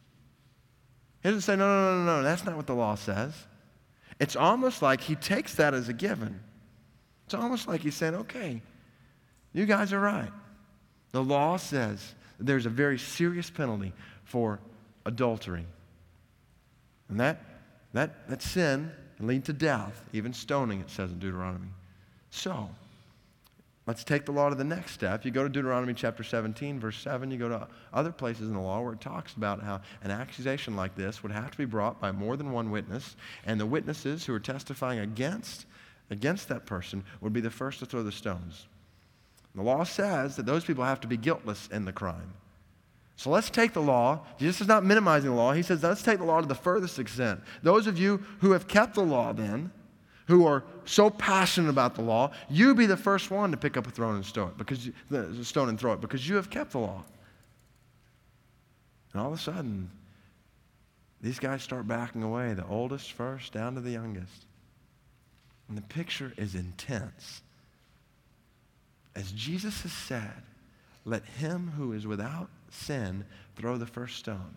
He doesn't say, no, that's not what the law says. It's almost like he takes that as a given. It's almost like he's saying, okay, you guys are right. The law says that there's a very serious penalty for adultery. And that sin can lead to death, even stoning, it says in Deuteronomy. So, let's take the law to the next step. You go to Deuteronomy chapter 17, verse 7. You go to other places in the law where it talks about how an accusation like this would have to be brought by more than one witness, and the witnesses who are testifying against that person would be the first to throw the stones. The law says that those people have to be guiltless in the crime. So let's take the law. Jesus is not minimizing the law. He says, let's take the law to the furthest extent. Those of you who have kept the law then, who are so passionate about the law, you be the first one to pick up a stone and throw it because you have kept the law. And all of a sudden, these guys start backing away, the oldest first down to the youngest. And the picture is intense. As Jesus has said, let him who is without sin throw the first stone.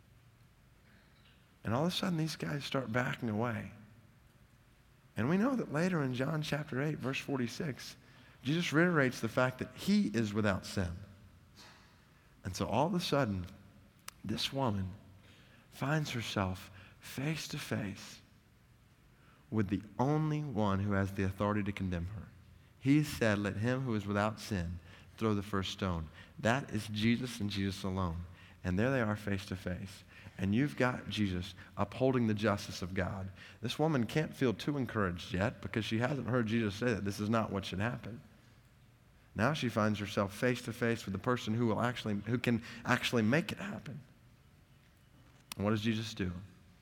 And all of a sudden, these guys start backing away. And we know that later in John chapter 8, verse 46, Jesus reiterates the fact that he is without sin. And so all of a sudden, this woman finds herself face to face with the only one who has the authority to condemn her. He said, let him who is without sin throw the first stone. That is Jesus and Jesus alone. And there they are face to face. and you've got Jesus upholding the justice of God. This woman can't feel too encouraged yet because she hasn't heard Jesus say that this is not what should happen. Now she finds herself face to face with the person who can actually make it happen. And what does Jesus do?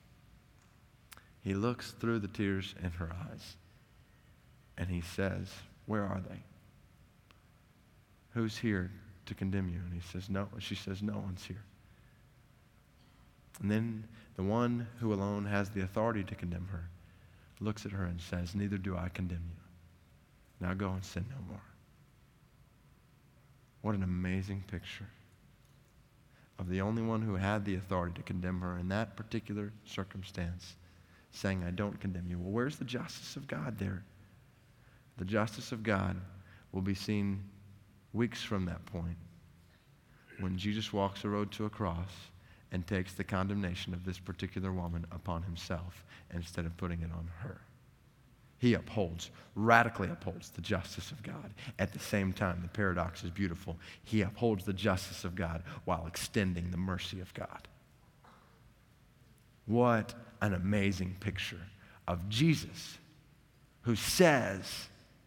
He looks through the tears in her eyes and he says, "Where are they? Who's here to condemn you?" And he says, "No." She says, "No one's here." And then the one who alone has the authority to condemn her looks at her and says, "Neither do I condemn you. Now go and sin no more." What an amazing picture of the only one who had the authority to condemn her in that particular circumstance, saying, "I don't condemn you." Well, where's the justice of God there? The justice of God will be seen weeks from that point when Jesus walks the road to a cross and takes the condemnation of this particular woman upon himself instead of putting it on her. He radically upholds the justice of God. At the same time, the paradox is beautiful. He upholds the justice of God while extending the mercy of God. What an amazing picture of Jesus, who says,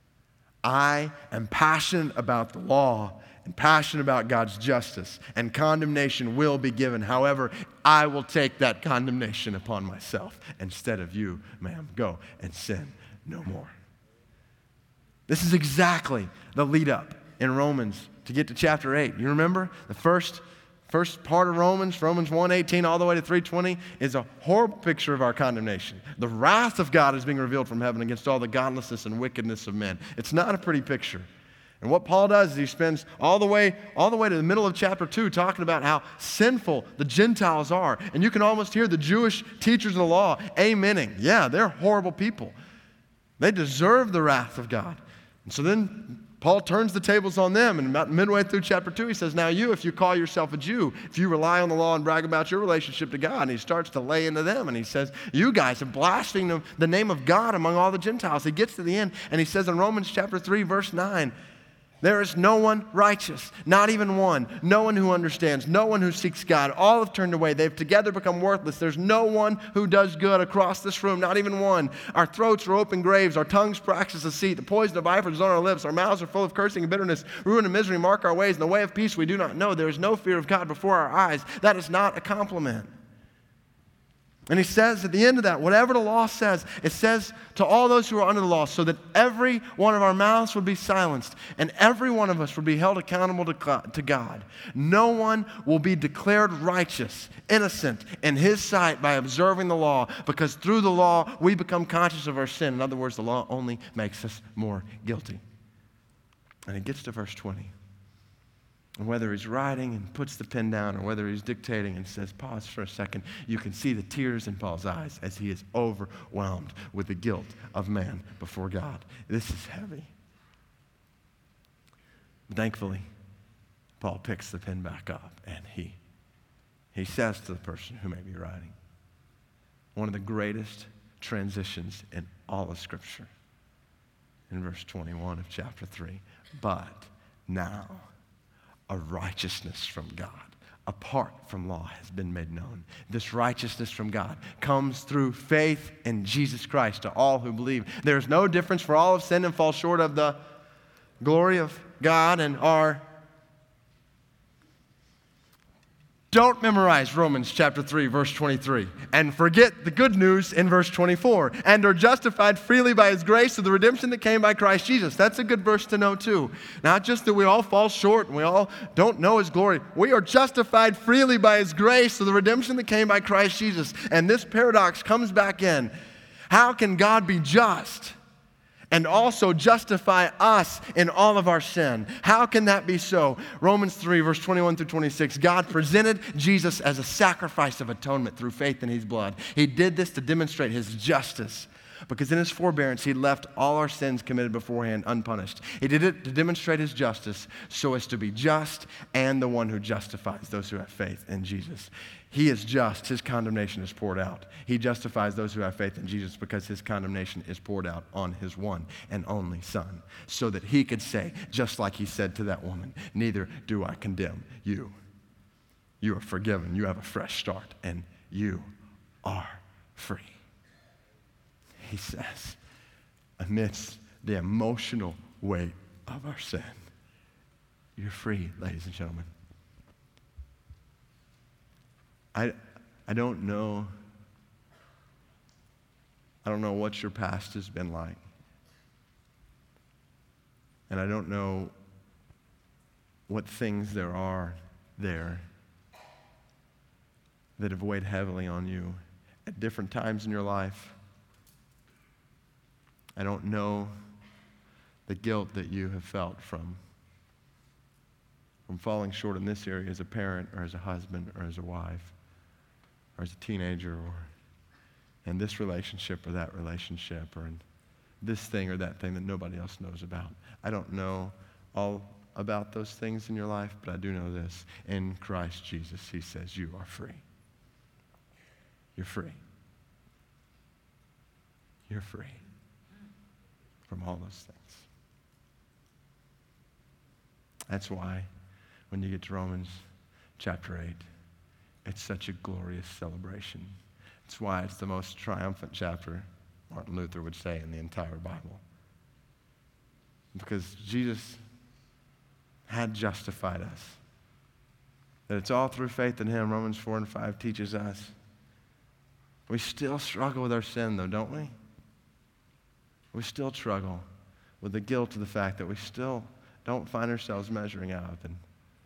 "I am passionate about the law and passionate about God's justice, and condemnation will be given. However, I will take that condemnation upon myself instead of you, ma'am. Go and sin no more." This is exactly the lead up in Romans to get to chapter 8. You remember the first part of Romans 1:18 all the way to 3:20 is a horrible picture of our condemnation. The wrath of God is being revealed from heaven against all the godlessness and wickedness of men. It's not a pretty picture. And what Paul does is he spends all the way to the middle of chapter 2 talking about how sinful the Gentiles are. And you can almost hear the Jewish teachers of the law amening. Yeah, they're horrible people. They deserve the wrath of God. And so then Paul turns the tables on them, and about midway through chapter 2, he says, "Now you, if you call yourself a Jew, if you rely on the law and brag about your relationship to God," and he starts to lay into them, and he says, "You guys have blasphemed the name of God among all the Gentiles." He gets to the end, and he says in Romans chapter 3, verse 9, "There is no one righteous, not even one. No one who understands, no one who seeks God. All have turned away. They've together become worthless. There's no one who does good across this room, not even one. Our throats are open graves. Our tongues practice deceit. The poison of vipers is on our lips. Our mouths are full of cursing and bitterness. Ruin and misery mark our ways. And the way of peace we do not know. There is no fear of God before our eyes." That is not a compliment. And he says at the end of that, whatever the law says, it says to all those who are under the law, so that every one of our mouths would be silenced and every one of us would be held accountable to God. No one will be declared righteous, innocent in his sight by observing the law, because through the law we become conscious of our sin. In other words, the law only makes us more guilty. And it gets to verse 20. And whether he's writing and puts the pen down or whether he's dictating and says, "Pause for a second," you can see the tears in Paul's eyes as he is overwhelmed with the guilt of man before God. This is heavy. Thankfully, Paul picks the pen back up and he says to the person who may be writing, one of the greatest transitions in all of Scripture, in verse 21 of chapter 3, "But now a righteousness from God, apart from law, has been made known. This righteousness from God comes through faith in Jesus Christ to all who believe. There is no difference, for all have sinned and fall short of the glory of God and are..." Don't memorize Romans chapter 3, verse 23, and forget the good news in verse 24, "and are justified freely by his grace through the redemption that came by Christ Jesus." That's a good verse to know too. Not just that we all fall short and we all don't know his glory. We are justified freely by his grace through the redemption that came by Christ Jesus. And this paradox comes back in. How can God be just and also justify us in all of our sin? How can that be so? Romans 3, verse 21 through 26. God presented Jesus as a sacrifice of atonement through faith in his blood. He did this to demonstrate his justice, because in his forbearance he left all our sins committed beforehand unpunished. He did it to demonstrate his justice so as to be just and the one who justifies those who have faith in Jesus. He is just. His condemnation is poured out. He justifies those who have faith in Jesus because his condemnation is poured out on his one and only Son, so that he could say, just like he said to that woman, "Neither do I condemn you. You are forgiven. You have a fresh start, and you are free. He says, amidst the emotional weight of our sin, you're free, ladies and gentlemen. I don't know what your past has been like. And I don't know what things there are there that have weighed heavily on you at different times in your life. I don't know the guilt that you have felt from falling short in this area as a parent or as a husband or as a wife or as a teenager or in this relationship or that relationship or in this thing or that thing that nobody else knows about. I don't know all about those things in your life, but I do know this. In Christ Jesus, he says, you are free. You're free. You're free from all those things. That's why when you get to Romans chapter 8, it's such a glorious celebration. It's why it's the most triumphant chapter, Martin Luther would say, in the entire Bible. Because Jesus had justified us. That it's all through faith in him, Romans 4 and 5 teaches us. We still struggle with our sin, though, don't we? We still struggle with the guilt of the fact that we still don't find ourselves measuring up. And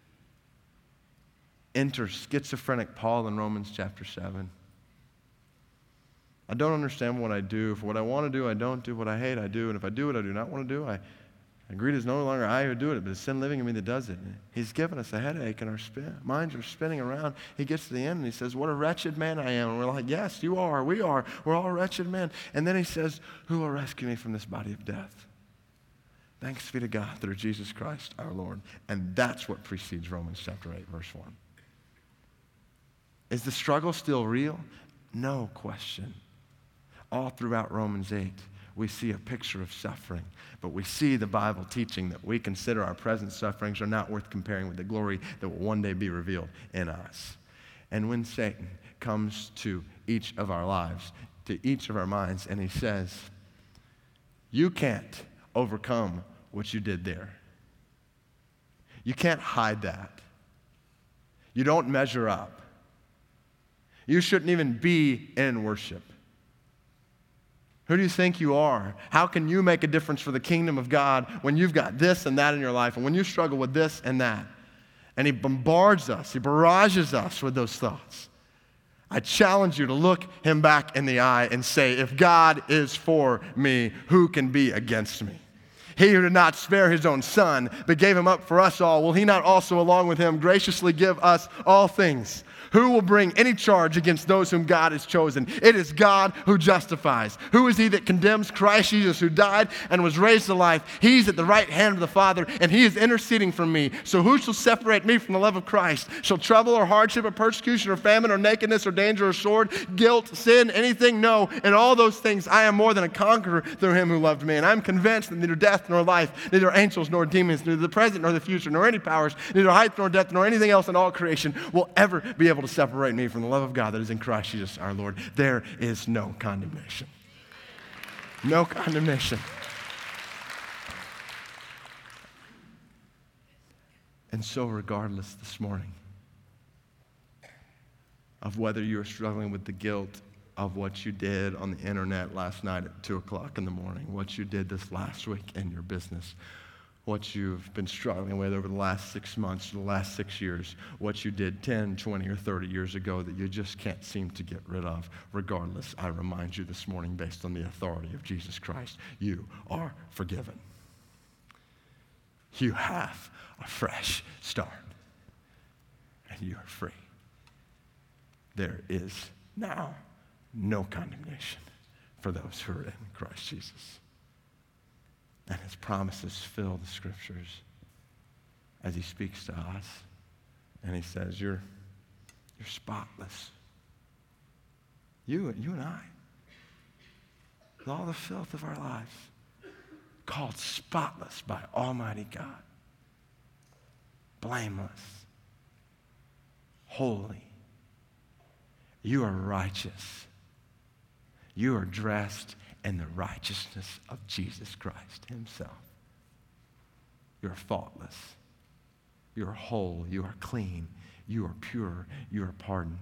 enter schizophrenic Paul in Romans chapter 7. I don't understand what I do. For what I want to do, I don't do. What I hate, I do. And if I do what I do not want to do, I agree it is no longer I who do it, but it's sin living in me that does it. And he's given us a headache and our minds are spinning around. He gets to the end and he says, what a wretched man I am. And we're like, yes, you are. We are. We're all wretched men. And then he says, who will rescue me from this body of death? Thanks be to God through Jesus Christ our Lord. And that's what precedes Romans chapter 8, verse 1. Is the struggle still real? No question. All throughout Romans 8, we see a picture of suffering, but we see the Bible teaching that we consider our present sufferings are not worth comparing with the glory that will one day be revealed in us. And when Satan comes to each of our lives, to each of our minds, and he says, you can't overcome what you did there. You can't hide that. You don't measure up. You shouldn't even be in worship. Who do you think you are? How can you make a difference for the kingdom of God when you've got this and that in your life and when you struggle with this and that? And he bombards us, he barrages us with those thoughts. I challenge you to look him back in the eye and say, if God is for me, who can be against me? He who did not spare his own son, but gave him up for us all, will he not also along with him graciously give us all things? Who will bring any charge against those whom God has chosen? It is God who justifies. Who is he that condemns? Christ Jesus, who died and was raised to life. He's at the right hand of the Father, and he is interceding for me. So who shall separate me from the love of Christ? Shall trouble or hardship or persecution or famine or nakedness or danger or sword, guilt, sin, anything? No. In all those things I am more than a conqueror through him who loved me. And I'm convinced that neither death nor life, neither angels nor demons, neither the present nor the future, nor any powers, neither height nor depth, nor anything else in all creation will ever be able to separate me from the love of God that is in Christ Jesus our Lord. There is no condemnation. No condemnation. And so regardless this morning of whether you're struggling with the guilt of what you did on the internet last night at 2 o'clock in the morning, what you did this last week in your business, what you've been struggling with over the last 6 months, the last 6 years, what you did 10, 20, or 30 years ago that you just can't seem to get rid of. Regardless, I remind you this morning, based on the authority of Jesus Christ, you are forgiven. You have a fresh start, and you are free. There is now no condemnation for those who are in Christ Jesus. And his promises fill the scriptures as he speaks to us. And he says, you're spotless. You and I, with all the filth of our lives, called spotless by Almighty God. Blameless. Holy. You are righteous. You are dressed in the righteousness of Jesus Christ himself. You're faultless. You're whole. You are clean. You are pure. You are pardoned.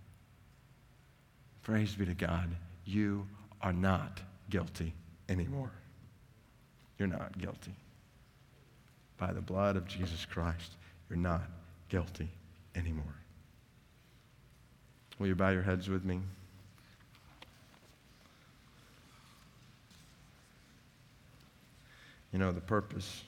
Praise be to God. You are not guilty anymore. You're not guilty. By the blood of Jesus Christ, you're not guilty anymore. Will you bow your heads with me? You know, the purpose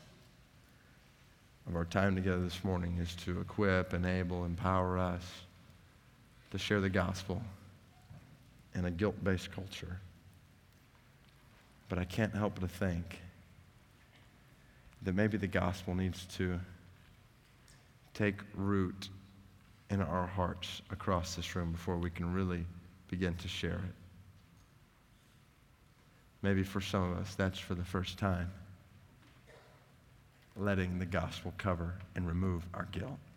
of our time together this morning is to equip, enable, empower us to share the gospel in a guilt-based culture. But I can't help but to think that maybe the gospel needs to take root in our hearts across this room before we can really begin to share it. Maybe for some of us, that's for the first time, letting the gospel cover and remove our guilt.